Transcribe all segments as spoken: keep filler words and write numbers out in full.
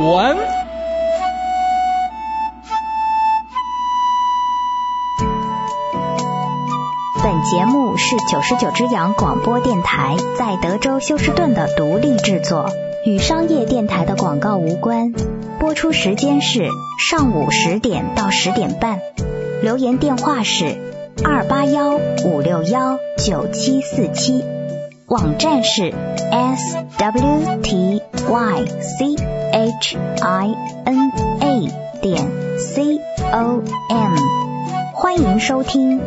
文。 本节目是九十九只羊广播电台在德州休斯顿的独立制作，与商业电台的广告无关。播出时间是上午十点到十点半，留言电话是二八幺五六幺九七四七，网站是 s w t y c h i n a 点 c o m， 欢迎收听。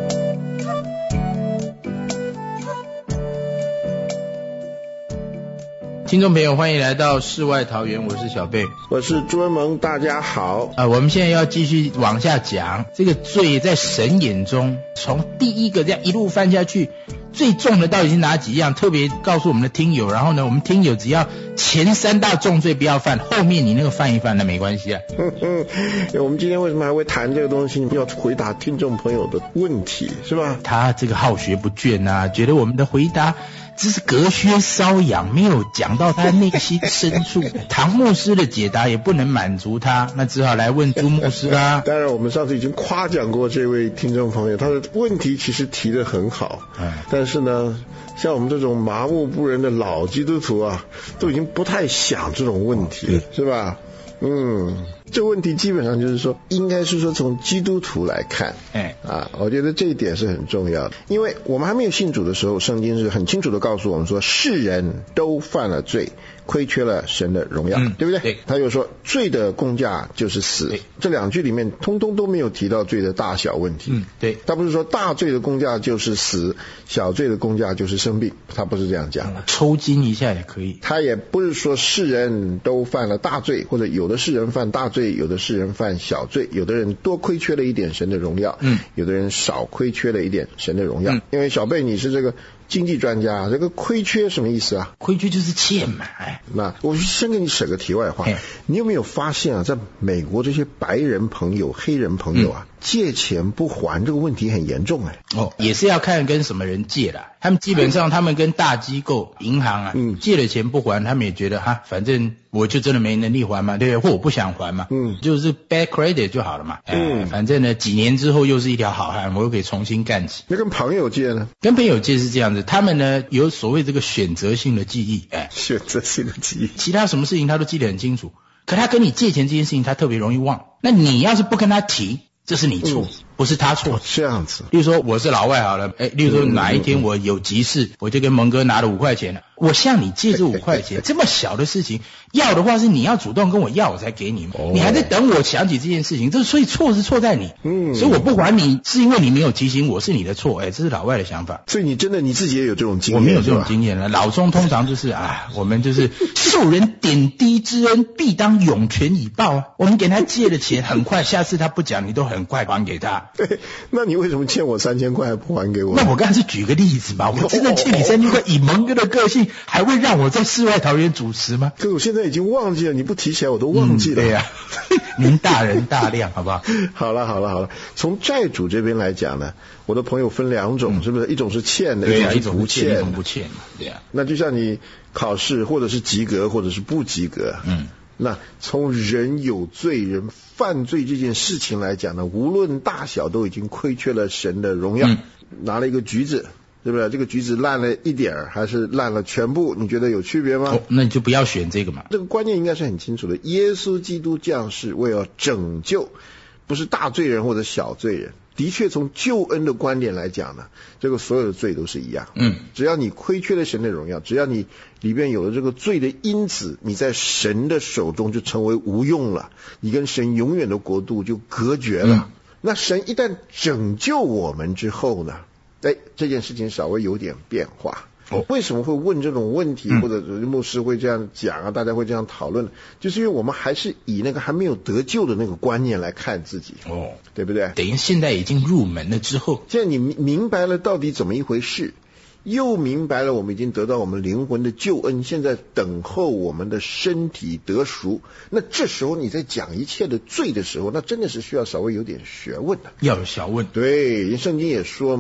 听众朋友，欢迎来到世外桃源，我是小贝， 我是朱文蒙，大家好。 啊、呃，我们现在要继续往下讲，这个罪在神眼中，从第一个这样一路翻下去，最重的到底是哪几样？特别告诉我们的听友，然后呢，我们听友只要前三大重罪不要犯，后面你那个犯一犯那没关系啊。 嗯嗯，我们今天为什么还会谈这个东西？要回答听众朋友的问题，是吧？ 他这个好学不倦啊，觉得我们的回答只是隔靴搔痒，没有讲到他内心深处。唐牧师的解答也不能满足他，那只好来问朱牧师啦。 当然，我们上次已经夸奖过这位听众朋友，他的问题其实提得很好，嗯、但是呢，像我们这种麻木不仁的老基督徒啊，都已经不太想这种问题，嗯、是吧？嗯，这问题基本上就是说，应该是说从基督徒来看，哎啊，我觉得这一点是很重要的，因为我们还没有信主的时候，圣经是很清楚的告诉我们说，世人都犯了罪，亏缺了神的荣耀，嗯、对不对？对。他又说，罪的工价就是死，这两句里面通通都没有提到罪的大小问题。嗯，对。他不是说大罪的工价就是死，小罪的工价就是生病，他不是这样讲的。嗯、 抽筋一下也可以。 他也不是说世人都犯了大罪，或者有的世人犯大罪，有的世人犯小罪，有的人多亏缺了一点神的荣耀，嗯，有的人少亏缺了一点神的荣耀。嗯、因为小贝你是这个经济专家，这个亏缺什么意思啊？ 亏缺就是欠嘛。哎， 那我先给你省个题外话，你有没有发现啊，在美国这些白人朋友、黑人朋友啊，嗯、借钱不还这个问题很严重哎。 哦，也是要看跟什么人借的。他们基本上，他们跟大机构、银行啊，嗯、借了钱不还，他们也觉得哈，反正我就真的没能力还嘛，对不对？或我不想还嘛，嗯，就是 bad credit 就好了嘛。嗯，反正呢，几年之后又是一条好汉，我又可以重新干起。 那跟朋友借呢？ 跟朋友借是这样子，他们呢有所谓这个选择性的记忆，哎， 选择性的记忆， 其他什么事情他都记得很清楚，可他跟你借钱这件事情他特别容易忘。那你要是不跟他提，这是你错，嗯、不是他错。 这样子， 例如说我是老外好了，哎，例如说哪一天我有急事，嗯、我就跟蒙哥拿了五块钱了，我向你借这五块钱，这么小的事情，要的话是你要主动跟我要，我才给你嘛。哦、你还在等我想起这件事情，这所以错是错在你。嗯，所以我不还你，是因为你没有提醒我，是你的错。哎，这是老外的想法。 所以你真的你自己也有这种经验？ 我没有这种经验了。老中通常就是啊，我们就是受人点滴之恩，必当涌泉以报啊。我们给他借了钱，很快下次他不讲，你都很快还给他。 对，那你为什么欠我三千块还不还给我？ 那我刚才是举个例子嘛，我真的欠你三千块，以蒙哥的个性，还会让我在世外桃源主持吗？ 可是我现在已经忘记了，你不提起来我都忘记了。 嗯、对呀、啊，您大人大量，好不好？ 好了好了好了，从债主这边来讲呢，我的朋友分两种，嗯、是不是？一种是欠的， 对啊， 一种是不欠， 一种不欠，对呀、啊。 那就像你考试，或者是及格，或者是不及格，嗯。那从人有罪人犯罪这件事情来讲呢，无论大小都已经亏缺了神的荣耀。嗯、拿了一个橘子，对不对？这个橘子烂了一点还是烂了全部？你觉得有区别吗？ 哦，那你就不要选这个嘛。 这个观念应该是很清楚的。耶稣基督降世为了拯救，不是大罪人或者小罪人。的确，从救恩的观点来讲呢，这个所有的罪都是一样。嗯，只要你亏缺了神的荣耀，只要你里边有了这个罪的因子，你在神的手中就成为无用了，你跟神永远的国度就隔绝了。嗯、那神一旦拯救我们之后呢，哎，这件事情稍微有点变化。哦、为什么会问这种问题，或者牧师会这样讲啊，大家会这样讨论，就是因为我们还是以那个还没有得救的那个观念来看自己，哦，对不对？ 等于现在已经入门了之后， 现在你明白了到底怎么一回事，又明白了我们已经得到我们灵魂的救恩，现在等候我们的身体得赎，那这时候你在讲一切的罪的时候，那真的是需要稍微有点学问的， 要有学问。 对，圣经也说嘛，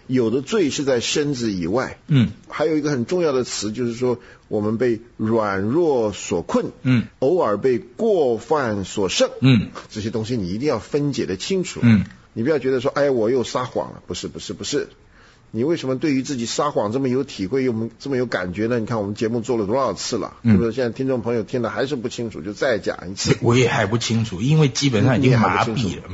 有的罪是在身子以外。 嗯， 还有一个很重要的词，就是说我们被软弱所困， 嗯， 偶尔被过犯所胜， 嗯， 这些东西你一定要分解的清楚。 嗯， 你不要觉得说，哎，我又撒谎了，不是，不是，不是。你为什么对于自己撒谎这么有体会，又这么有感觉呢？你看我们节目做了多少次了， 嗯、 是不是？现在听众朋友听的还是不清楚，就再讲一次。 我也还不清楚，因为基本上已经麻痹了。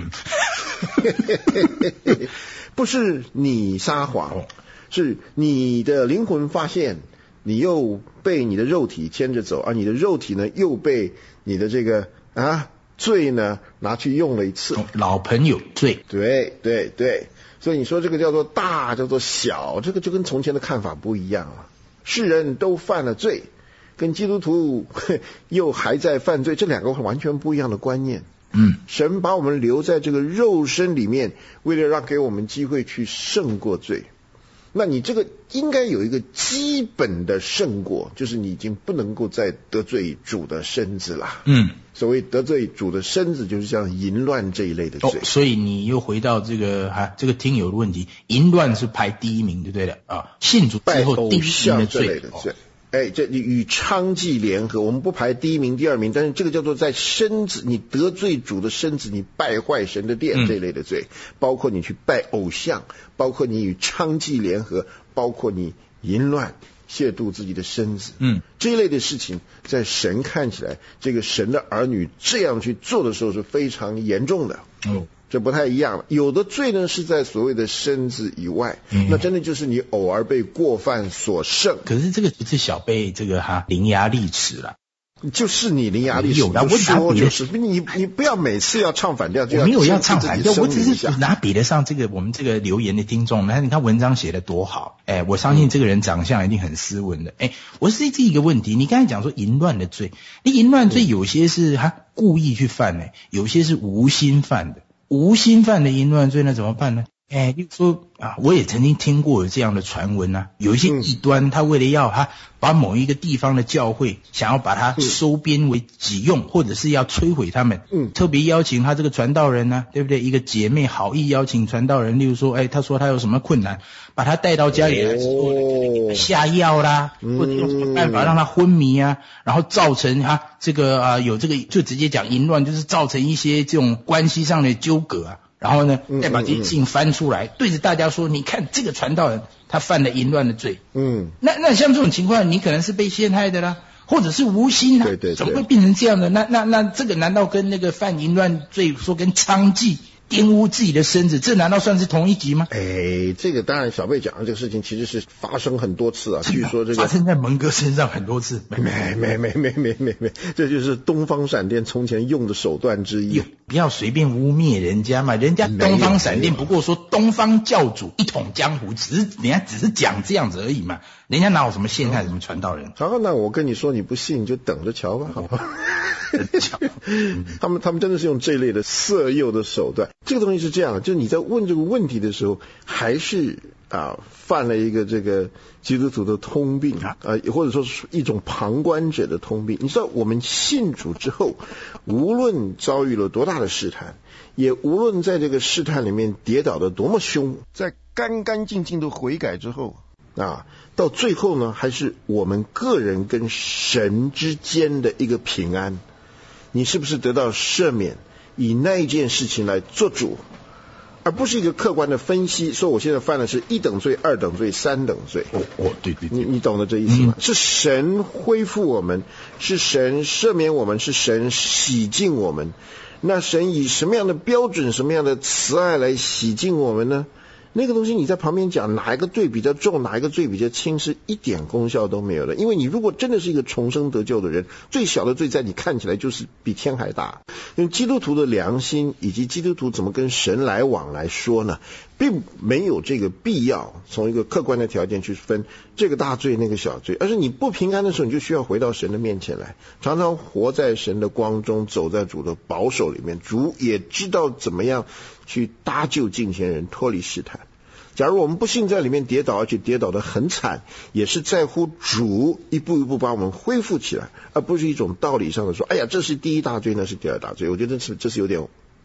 嗯，不是你撒谎，是你的灵魂发现你又被你的肉体牵着走，而你的肉体呢又被你的这个啊罪呢拿去用了一次。 老朋友罪， 对对对。所以你说这个叫做大，叫做小，这个就跟从前的看法不一样了。世人都犯了罪，跟基督徒又还在犯罪，这两个完全不一样的观念。 嗯， 神把我们留在这个肉身里面，为了让给我们机会去胜过罪。那你这个应该有一个基本的胜过，就是你已经不能够再得罪主的身子了。 嗯， 所谓得罪主的身子，就是像淫乱这一类的罪。 哦，所以你又回到这个哈、啊、这个听友的问题，淫乱是排第一名，对不对的啊？信主之后第一名的罪。 哎，这与娼妓联合，我们不排第一名、第二名，但是这个叫做在身子，你得罪主的身子，你败坏神的殿、嗯、这类的罪，包括你去拜偶像，包括你与娼妓联合，包括你淫乱、亵渎自己的身子， 嗯， 这一类的事情，在神看起来，这个神的儿女这样去做的时候是非常严重的。 哦。 这不太一样了，有的罪呢是在所谓的身子以外，嗯、那真的就是你偶尔被过犯所胜。 可是这个不是小被这个哈伶牙俐齿了， 就是你伶牙俐齿， 有啊，我说就是你你不要每次要唱反调就要。 我没有要唱反调，我只是拿比得上这个我们这个留言的听众。那你看文章写的多好，哎，我相信这个人长相一定很斯文的。哎，我是这一个问题，你刚才讲说淫乱的罪，你淫乱罪有些是他故意去犯的，有些是无心犯的。无心犯的淫乱罪那怎么办呢？哎，就说啊，我也曾经听过有这样的传闻啊，有一些异端，他为了要他把某一个地方的教会想要把它收编为己用，或者是要摧毁他们，嗯，特别邀请他这个传道人呢、啊，对不对？一个姐妹好意邀请传道人，例如说，哎，他说他有什么困难，把他带到家里来之后、哦、下药啦，或者用什么办法让他昏迷啊，然后造成他这个啊有这个就直接讲淫乱，就是造成一些这种关系上的纠葛啊。然后呢，再把这些事情翻出来，嗯嗯嗯对着大家说，你看这个传道人他犯了淫乱的罪。嗯，那那像这种情况，你可能是被陷害的啦，或者是无心啊， 对对对， 怎么会变成这样的？那那那这个难道跟那个犯淫乱罪说跟娼妓玷污自己的身子，这难道算是同一级吗？ 哎，这个当然小贝讲的这个事情其实是发生很多次啊，据说这个发生在蒙哥身上很多次， 没没没没没没没没，这就是东方闪电从前用的手段之一。 不要随便污蔑人家嘛，人家东方闪电不过说东方教主一统江湖，只是人家只是讲这样子而已嘛，人家哪有什么陷害什么传道人？ 好，那我跟你说，你不信你就等着瞧吧，好不好？他们他们真的是用这类的色诱的手段。这个东西是这样，就是你在问这个问题的时候，还是啊犯了一个这个基督徒的通病啊，或者说是一种旁观者的通病。你知道，我们信主之后，无论遭遇了多大的试探，也无论在这个试探里面跌倒的多么凶，在干干净净的悔改之后啊，到最后呢，还是我们个人跟神之间的一个平安。你是不是得到赦免，以那一件事情来做主，而不是一个客观的分析，说我现在犯的是一等罪、二等罪、三等罪。 哦哦，对对对， 你你懂得这意思吗？嗯、是神恢复我们，是神赦免我们，是神洗净我们。那神以什么样的标准、什么样的慈爱来洗净我们呢？那个东西你在旁边讲哪一个罪比较重，哪一个罪比较轻，是一点功效都没有的。因为你如果真的是一个重生得救的人，最小的罪在你看起来就是比天还大。因为基督徒的良心以及基督徒怎么跟神来往来说呢，并没有这个必要从一个客观的条件去分这个大罪那个小罪，而是你不平安的时候，你就需要回到神的面前来，常常活在神的光中，走在主的保守里面。主也知道怎么样去搭救敬虔人，脱离试探。假如我们不幸在里面跌倒，而且跌倒得很惨，也是在乎主一步一步把我们恢复起来，而不是一种道理上的说，哎呀，这是第一大罪，那是第二大罪。我觉得这是这是有点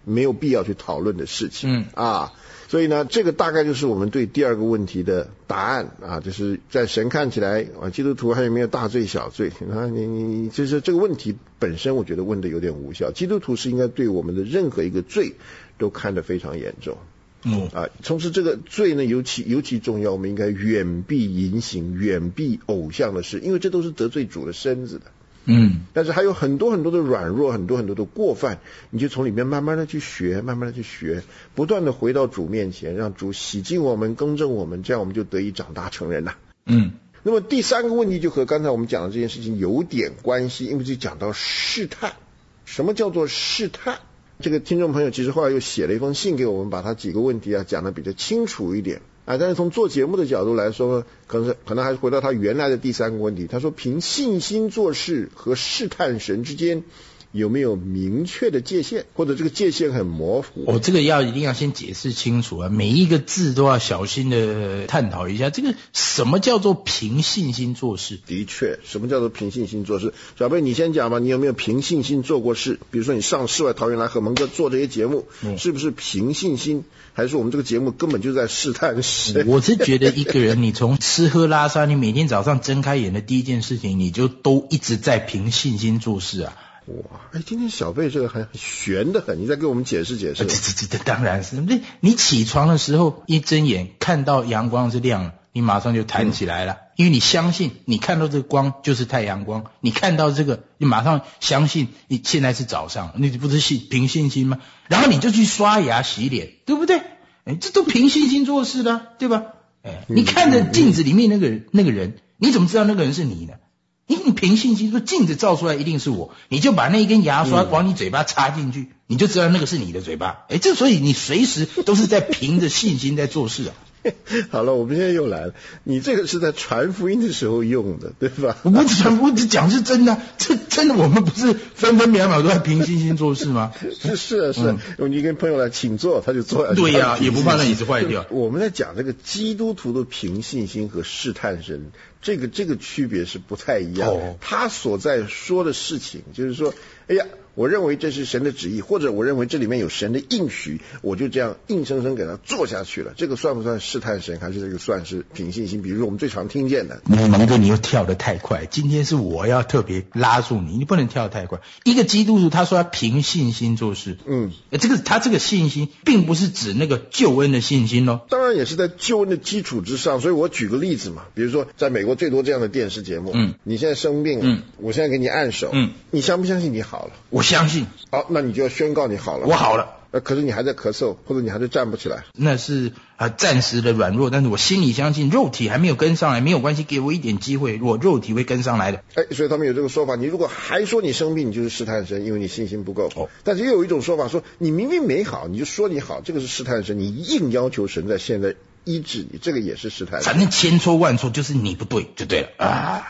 没有必要去讨论的事情。 嗯啊。所以呢，这个大概就是我们对第二个问题的答案啊，就是在神看起来啊，基督徒还有没有大罪小罪？啊，你你你，就是这个问题本身，我觉得问的有点无效。基督徒是应该对我们的任何一个罪都看得非常严重。 嗯啊，同时这个罪呢，尤其尤其重要，我们应该远避淫行，远避偶像的事，因为这都是得罪主的身子的。 嗯， 但是还有很多很多的软弱，很多很多的过犯，你就从里面慢慢的去学，慢慢的去学，不断的回到主面前，让主洗净我们，更正我们，这样我们就得以长大成人了。 嗯， 那么第三个问题就和刚才我们讲的这件事情有点关系，因为就讲到试探。什么叫做试探？这个听众朋友其实后来又写了一封信给我们，把他几个问题啊讲得比较清楚一点啊。但是从做节目的角度来说，可能是可能还是回到他原来的第三个问题。他说，凭信心做事和试探神之间有没有明确的界限，或者这个界限很模糊？ 哦，这个要一定要先解释清楚啊，每一个字都要小心的探讨一下。这个什么叫做凭信心做事？ 的确，什么叫做凭信心做事？小贝，你先讲吧，你有没有凭信心做过事？比如说你上世外桃源来和蒙哥做这些节目，嗯、是不是凭信心？还是我们这个节目根本就在试探神？ 我是觉得一个人，你从吃喝拉撒，你每天早上睁开眼的第一件事情，你就都一直在凭信心做事啊。 哇，哎，今天小贝这个很玄的很，你再给我们解释解释。 这这这当然是，你起床的时候一睁眼看到阳光是亮了，你马上就弹起来了，嗯、因为你相信你看到这个光就是太阳光，你看到这个你马上相信你现在是早上，你不是信凭信心吗？然后你就去刷牙洗脸，对不对？哎，这都凭信心做事的，对吧？哎，你看着镜子里面那个人那个人，你怎么知道那个人是你呢？因为你凭信心说镜子照出来一定是我，你就把那一根牙刷往你嘴巴插进去，嗯、你就知道那个是你的嘴巴。哎，这所以你随时都是在凭着信心在做事啊。 好了，我们现在又来了，你这个是在传福音的时候用的，对吧？ 我不传，我只讲是真的，这真的，我们不是分分秒秒都在凭信心做事吗？ 是是啊是啊，嗯、你跟朋友来请坐，他就坐下去。 对呀、啊，也不怕那椅子坏掉。 我们在讲这个基督徒的凭信心和试探神，这个这个区别是不太一样。哦、他所在说的事情，就是说，哎呀。我认为这是神的旨意，或者我认为这里面有神的应许，我就这样硬生生给他做下去了。这个算不算试探神，还是这个算是凭信心？比如说我们最常听见的， 蒙哥你又跳得太快，今天是我要特别拉住你，你不能跳得太快。一个基督徒他说他凭信心做事，嗯，这个他这个信心并不是指那个救恩的信心哦， 当然也是在救恩的基础之上。所以我举个例子嘛，比如说在美国最多这样的电视节目，嗯，你现在生病了，嗯，我现在给你按手，嗯，你相不相信你好了？ 我相信。 好，那你就要宣告你好了。 我好了。 呃，可是你还在咳嗽，或者你还在站不起来。 那是啊，暂时的软弱，但是我心里相信，肉体还没有跟上来，没有关系，给我一点机会，我肉体会跟上来的。 哎，所以他们有这个说法，你如果还说你生病，你就是试探神，因为你信心不够。哦。但是又有一种说法说，你明明没好，你就说你好，这个是试探神，你硬要求神在现在医治你，这个也是试探神。 反正千错万错就是你不对就对了啊。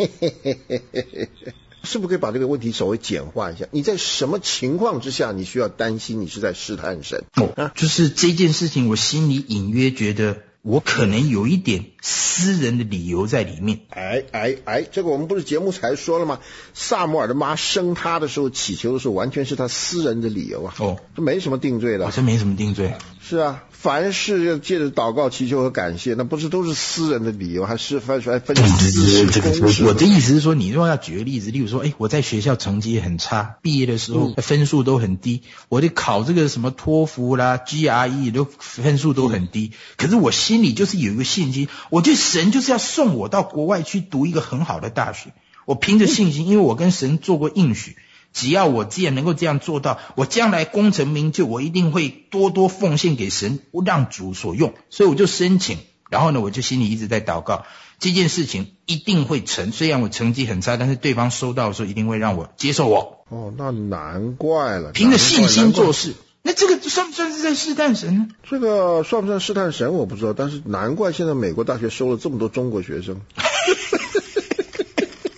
是不是可以把这个问题稍微简化一下？你在什么情况之下你需要担心你是在试探神？ 哦，啊、就是这件事情，我心里隐约觉得我可能有一点私人的理由在里面。 哎哎哎，这个我们不是节目才说了吗？萨摩尔的妈生他的时候祈求的时候，完全是他私人的理由啊。哦，这没什么定罪的。 哦，这没什么定罪。 是啊，凡事要借着祷告、祈求和感谢，那不是都是私人的理由，还是分出来分私事公事？ 我的意思是说，你如果要举个例子，例如说，哎，我在学校成绩很差，毕业的时候、嗯、分数都很低，我得考这个什么托福啦、G R E 都分数都很低，可是我心里就是有一个信心，我觉得神就是要送我到国外去读一个很好的大学，我凭着信心，因为我跟神做过应许。只要我既然能够这样做到，我将来功成名就，我一定会多多奉献给神，让主所用。所以我就申请，然后呢，我就心里一直在祷告，这件事情一定会成。虽然我成绩很差，但是对方收到的时候一定会让我接受我。 哦，那难怪了， 凭着信心做事。那这个算不算是在试探神呢？ 这个算不算试探神我不知道，但是难怪现在美国大学收了这么多中国学生。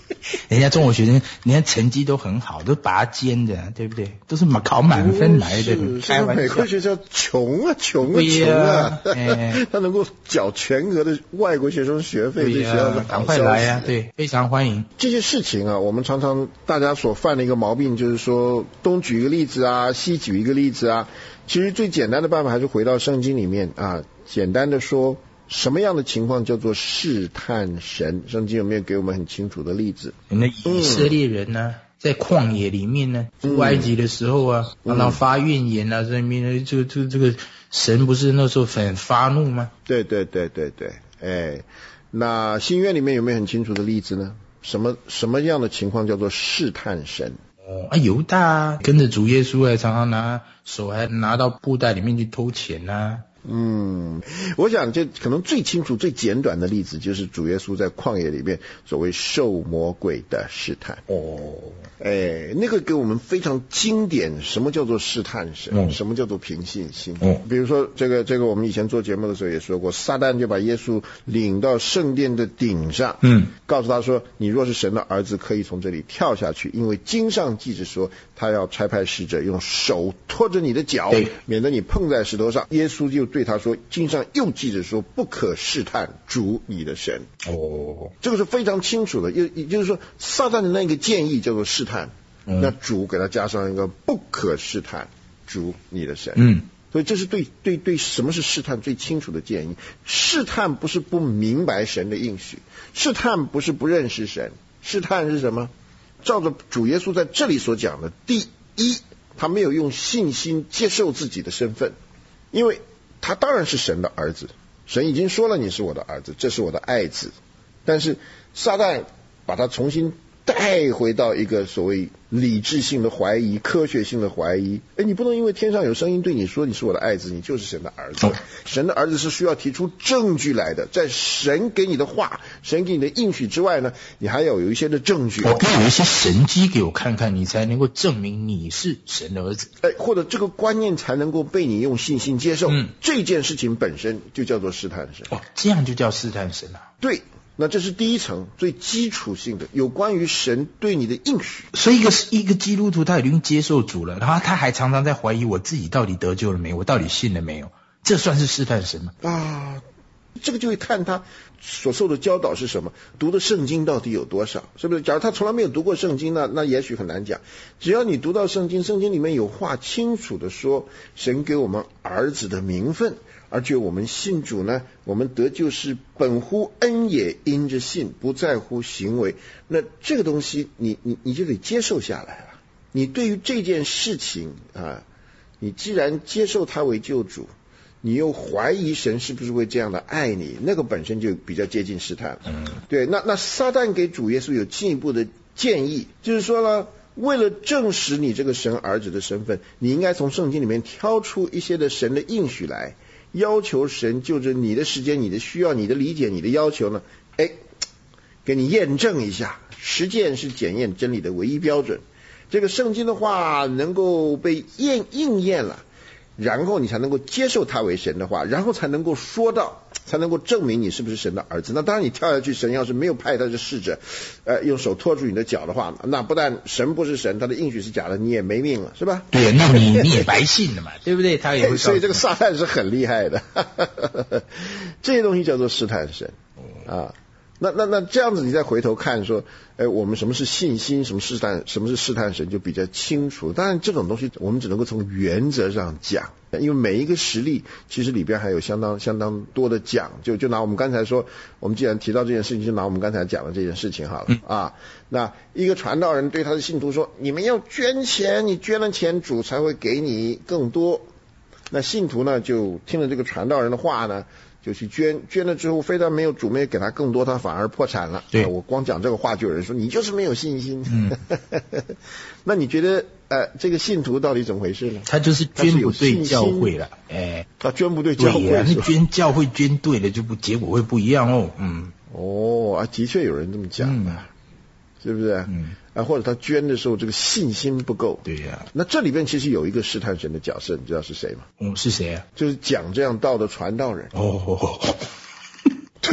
人家中国学生，人家成绩都很好，都拔尖的，对不对？都是考满分来的。 是开玩笑， 美国学校穷啊，穷啊，穷啊！哎、他能够缴全额的外国学生学费，对学校的赶快来啊！对，非常欢迎。 这些事情啊，我们常常大家所犯的一个毛病，就是说东举一个例子啊，西举一个例子啊。其实最简单的办法还是回到圣经里面啊，简单的说。什么样的情况叫做试探神？圣经有没有给我们很清楚的例子？ 那以色列人呢、啊嗯，在旷野里面呢，出埃及的时候啊，常常发怨言啊，在面呢，这个这个这个神不是那时候很发怒吗？ 对对对对对，哎，那新约里面有没有很清楚的例子呢？什么什么样的情况叫做试探神？ 哦，啊，犹大啊，跟着主耶稣还常常拿手还拿到布袋里面去偷钱啊。 嗯，我想这可能最清楚最简短的例子就是主耶稣在旷野里面所谓受魔鬼的试探。哦，哎，那个给我们非常经典，什么叫做试探神、嗯、什么叫做凭信心、嗯、比如说这个这个我们以前做节目的时候也说过，撒旦就把耶稣领到圣殿的顶上，嗯，告诉他说，你若是神的儿子，可以从这里跳下去，因为经上记着说，他要差派使者用手托着你的脚，免得你碰在石头上。耶稣就对他说，经上又记着说，不可试探主你的神。哦，这个是非常清楚的，也也就是说，撒旦的那个建议叫做试探，嗯、那主给他加上一个不可试探主你的神。嗯，所以这是对对对什么是试探最清楚的建议。试探不是不明白神的应许，试探不是不认识神，试探是什么？照着主耶稣在这里所讲的，第一，他没有用信心接受自己的身份，因为他当然是神的儿子，神已经说了你是我的儿子，这是我的爱子。但是撒旦把他重新带回到一个所谓理智性的怀疑、科学性的怀疑。哎，你不能因为天上有声音对你说你是我的爱子，你就是神的儿子。神的儿子是需要提出证据来的，在神给你的话、神给你的应许之外呢，你还要有一些的证据。 我可以有一些神迹给我看看，你才能够证明你是神的儿子。 哎，或者这个观念才能够被你用信心接受。嗯，这件事情本身就叫做试探神。 哦，这样就叫试探神啊？ 对。那这是第一层最基础性的，有关于神对你的应许。 所以一个一个基督徒他已经接受主了，然后他还常常在怀疑我自己到底得救了没有，我到底信了没有，这算是试探神吗？ 啊，这个就会看他所受的教导是什么，读的圣经到底有多少，是不是？假如他从来没有读过圣经，那那也许很难讲。只要你读到圣经，圣经里面有话清楚的说，神给我们儿子的名分，而且我们信主呢，我们得救是本乎恩也，因着信，不在乎行为。那这个东西你你你就得接受下来了。你对于这件事情啊，你既然接受他为救主，你又怀疑神是不是会这样的爱你，那个本身就比较接近试探。嗯，对。那那撒旦给主耶稣有进一步的建议，就是说呢，为了证实你这个神儿子的身份，你应该从圣经里面挑出一些的神的应许来，要求神就着你的时间、你的需要、你的理解、你的要求呢，哎，给你验证一下。实践是检验真理的唯一标准。这个圣经的话能够被验应验了，然后你才能够接受他为神的话，然后才能够说到，才能够证明你是不是神的儿子。那当然你跳下去，神要是没有派他的使者呃，用手托住你的脚的话，那不但神不是神，他的应许是假的，你也没命了，是吧？ 对，那你你也白信了嘛，对不对？他也会。 所以这个撒旦是很厉害的这些东西叫做试探神啊。那那那这样子你再回头看说，哎，我们什么是信心，什么试探，什么是试探神，就比较清楚。当然这种东西我们只能够从原则上讲，因为每一个实例其实里边还有相当相当多的讲。就就拿我们刚才说，我们既然提到这件事情，就拿我们刚才讲的这件事情好了、嗯、啊。那一个传道人对他的信徒说，你们要捐钱，你捐了钱主才会给你更多。那信徒呢就听了这个传道人的话呢，就去捐，捐了之后非但没有主没有给他更多，他反而破产了。对、啊、我光讲这个话就有人说你就是没有信心。嗯那你觉得呃这个信徒到底怎么回事呢？ 他就是捐不对教会了。哎， 他捐不对教会， 对啊，那捐教会捐对了就不结果会不一样哦。嗯， 哦啊，的确有人这么讲的、嗯，是不是？嗯啊，或者他捐的时候这个信心不够。 对呀、啊。 那这里边其实有一个试探神的角色，你知道是谁吗？ 嗯，是谁啊？ 就是讲这样道的传道人。 哦， 对，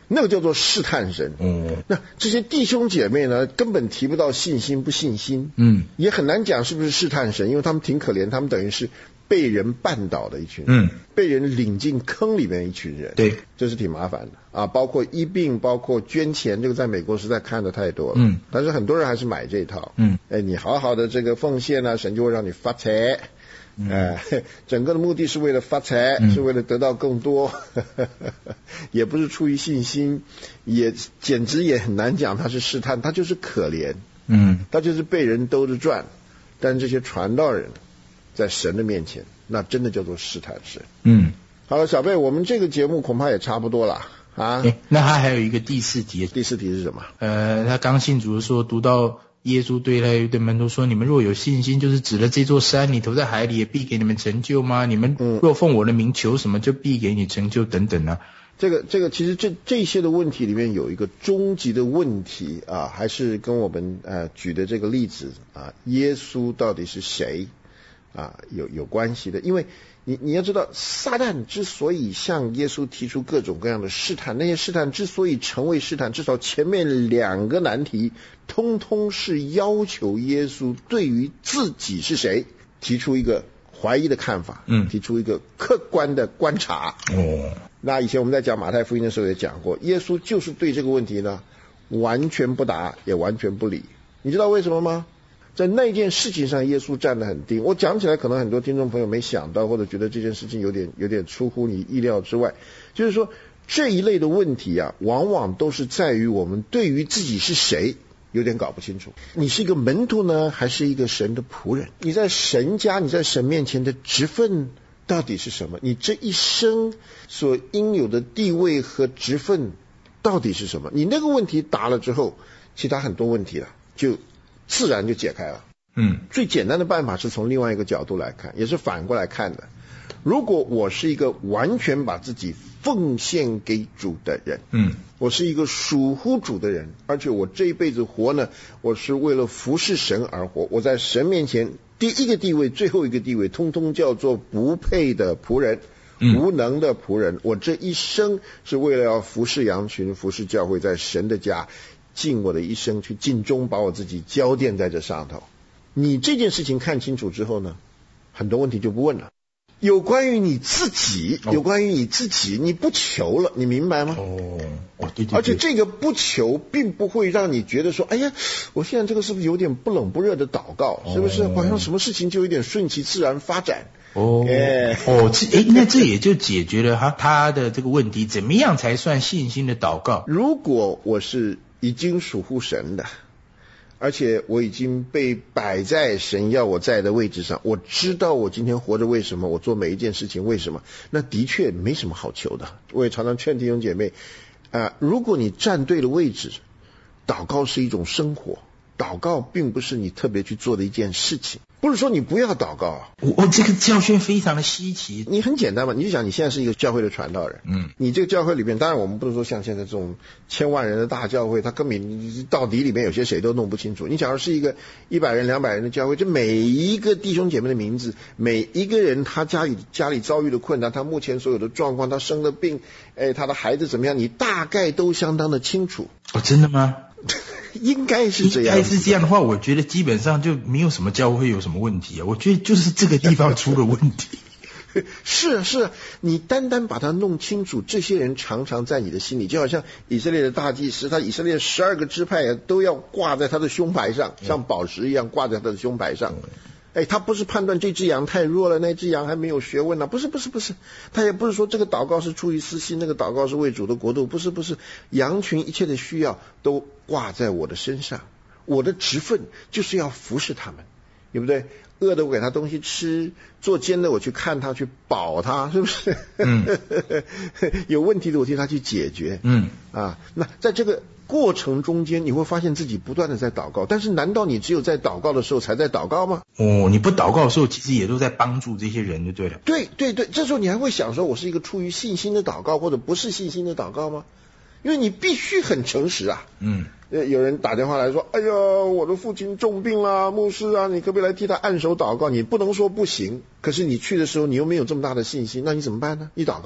那个叫做试探神。 嗯， 那这些弟兄姐妹呢，根本提不到信心不信心， 嗯， 也很难讲是不是试探神，因为他们挺可怜，他们等于是被人绊倒的一群人， 嗯， 被人领进坑里面的一群人， 对， 这是挺麻烦的啊。包括医病，包括捐钱，这个在美国实在看的太多了， 嗯， 但是很多人还是买这套， 嗯， 哎，你好好的这个奉献呢，神就会让你发财。 嗯、 呃，整个的目的是为了发财， 嗯、 是为了得到更多，也不是出于信心，也简直也很难讲他是试探，他就是可怜， 嗯， 他就是被人兜着转。但这些传道人在神的面前，那真的叫做试探神。 嗯， 好了，小贝，我们这个节目恐怕也差不多了啊。 那他还有一个第四题， 第四题是什么？ 呃，他刚信主的时候读到。耶稣对他的门徒说：“你们若有信心，就是指了这座山，你投在海里，也必给你们成就吗？你们若奉我的名求什么，就必给你成就，等等啊。” 这个这个，其实这这些的问题里面有一个终极的问题啊，还是跟我们呃举的这个例子啊，耶稣到底是谁啊有有关系的，因为。你你要知道，撒旦之所以向耶稣提出各种各样的试探，那些试探之所以成为试探，至少前面两个难题，通通是要求耶稣对于自己是谁提出一个怀疑的看法，嗯，提出一个客观的观察。哦，那以前我们在讲马太福音的时候也讲过，耶稣就是对这个问题呢完全不答，也完全不理。你知道为什么吗？在那件事情上，耶稣站得很定。我讲起来，可能很多听众朋友没想到，或者觉得这件事情有点有点出乎你意料之外。就是说，这一类的问题啊，往往都是在于我们对于自己是谁有点搞不清楚。你是一个门徒呢，还是一个神的仆人？你在神家，你在神面前的职分到底是什么？你这一生所应有的地位和职分到底是什么？你那个问题答了之后，其他很多问题了就自然就解开了。嗯，最简单的办法是从另外一个角度来看，也是反过来看的。如果我是一个完全把自己奉献给主的人，嗯，我是一个属乎主的人，而且我这一辈子活呢，我是为了服侍神而活。我在神面前第一个地位，最后一个地位，通通叫做不配的仆人，嗯、无能的仆人。我这一生是为了要服侍羊群，服侍教会，在神的家。尽我的一生去尽忠，把我自己交奠在这上头。你这件事情看清楚之后呢，很多问题就不问了。有关于你自己，有关于你自己，你不求了，你明白吗？哦，哦，对对对。而且这个不求，并不会让你觉得说，哎呀，我现在这个是不是有点不冷不热的祷告？是不是？好像什么事情就有点顺其自然发展。 哦，哎，哦，这哎，那这也就解决了他他的这个问题，怎么样才算信心的祷告？ 如果我是已经属乎神的，而且我已经被摆在神要我在的位置上，我知道我今天活着为什么，我做每一件事情为什么，那的确没什么好求的。我也常常劝弟兄姐妹啊、呃，如果你站对了位置，祷告是一种生活，祷告并不是你特别去做的一件事情。不是说你不要祷告啊， 我、哦、这个教训非常的稀奇。 你很简单嘛，你就想你现在是一个教会的传道人，嗯，你这个教会里面，当然我们不是说像现在这种千万人的大教会，他根本到底里面有些谁都弄不清楚。你假如是一个一百人、两百人的教会，这每一个弟兄姐妹的名字，每一个人他家里家里遭遇的困难，他目前所有的状况，他生的病，哎，他的孩子怎么样，你大概都相当的清楚。 哦，真的吗？ 应该是这样， 应该是这样的话，我觉得基本上就没有什么教会有什么问题啊。我觉得就是这个地方出了问题。 是是，你单单把它弄清楚，这些人常常在你的心里，就好像以色列的大祭司，他以色列十二个支派都要挂在他的胸牌上，像宝石一样挂在他的胸牌上。哎，他不是判断这只羊太弱了，那只羊还没有学问呢、啊，不是不是不是，他也不是说这个祷告是出于私心，那个祷告是为主的国度，不是不是，羊群一切的需要都挂在我的身上，我的职分就是要服侍他们，对不对？饿的我给他东西吃，做监的我去看他，去保他，是不是？嗯，有问题的我替他去解决。嗯，啊，那在这个过程中间，你会发现自己不断的在祷告，但是难道你只有在祷告的时候才在祷告吗？ 哦，你不祷告的时候，其实也都在帮助这些人，就对了。 对对对，这时候你还会想说，我是一个出于信心的祷告，或者不是信心的祷告吗？因为你必须很诚实啊。嗯。有人打电话来说，哎呀，我的父亲重病啦，牧师啊，你可不可以来替他按手祷告？你不能说不行，可是你去的时候你又没有这么大的信心，那你怎么办呢？你祷告，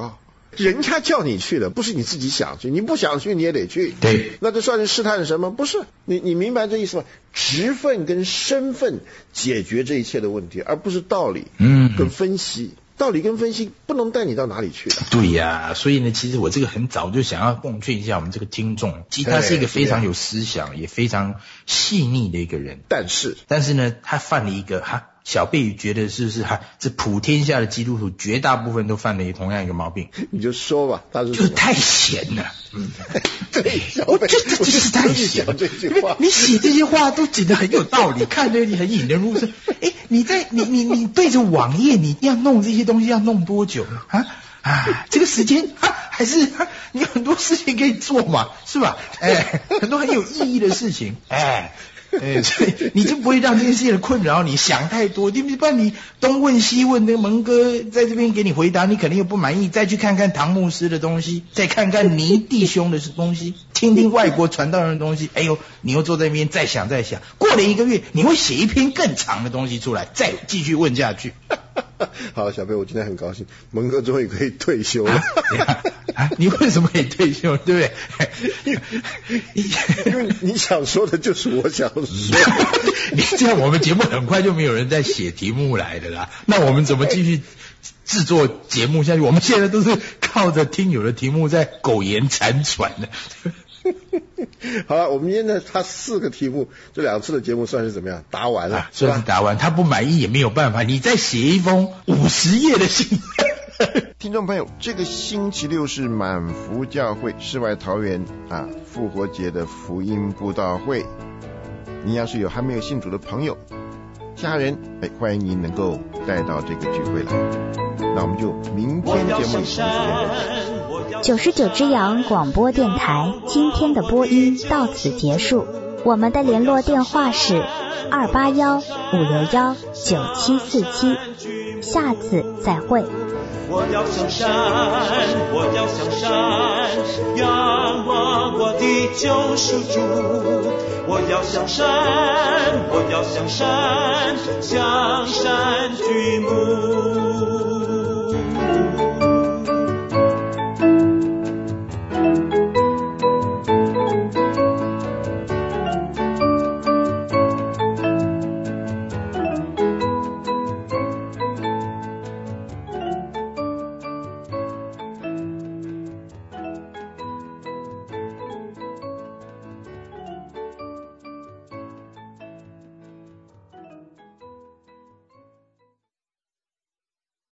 人家叫你去的，不是你自己想去，你不想去你也得去。 对， 那这算是试探什么？不是，你你明白这意思吗？职分跟身份解决这一切的问题，而不是道理，嗯，跟分析。道理跟分析不能带你到哪里去的。 对呀、啊，所以呢，其实我这个很早就想要奉劝一下我们这个听众，其实他是一个非常有思想，也非常细腻的一个人。 但是， 但是呢，他犯了一个哈。小贝觉得是不是哈？这普天下的基督徒绝大部分都犯了同样一个毛病。 你就说吧，他是就是太闲了。嗯， 对，小贝， 这这就是太闲了。 这句话， 你写这些话都觉得很有道理，看着你很引人入胜。哎，你在你你你对着网页，你要弄这些东西要弄多久呢？啊啊，这个时间啊，还是啊，你有很多事情可以做嘛，是吧？哎，很多很有意义的事情，哎。哎，所以你就不会让这件事情困扰你，想太多，对不对？不然你东问西问，那个蒙哥在这边给你回答，你肯定又不满意，再去看看唐牧师的东西，再看看倪弟兄的东西，听听外国传道人的东西，哎呦，你又坐在那边再想再想，过了一个月，你会写一篇更长的东西出来，再继续问下去。 好，小贝，我今天很高兴，蒙哥终于可以退休了。 啊啊、你为什么可以退休？对不对？ 因为你想说的就是我想说。 你这样，我们节目很快就没有人在写题目来的啦。那我们怎么继续制作节目下去？我们现在都是靠着听友的题目在苟延残喘的。 好了，我们今天呢，他四个题目，这两次的节目算是怎么样？答完了，啊、 算是答完。他不满意也没有办法，你再写一封五十页的信。 听众朋友，这个星期六是满福教会世外桃源啊复活节的福音布道会。你要是有还没有信主的朋友、家人，哎，欢迎您能够带到这个聚会来。那我们就明天节目里见。 九十九只羊广播电台今天的播音到此结束，我们的联络电话是二八幺五六幺九七四七，下次再会。 我要向山，我要向山，仰望我的救赎主。我要向山，我要向山，向山举目。